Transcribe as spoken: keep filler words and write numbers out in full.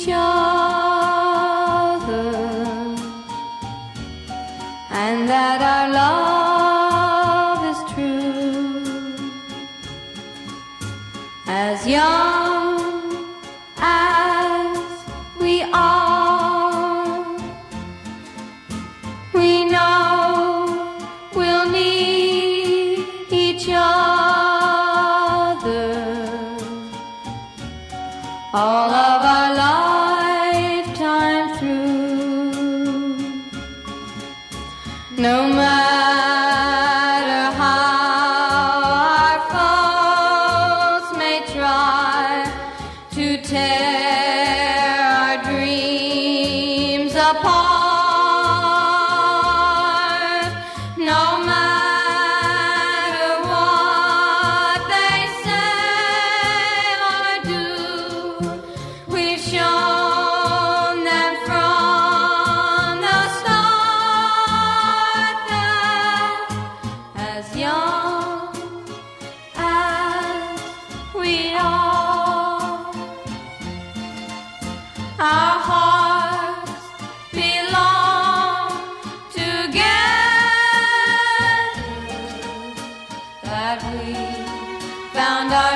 each other, and that our love is true, as young as we are. We know we'll need each other all of our lifetime through. No matter how our foes may try to tear our dreams apart, no matter what they say or do, we've shown them from the start that as young as we are, our hearts belong together, that we found our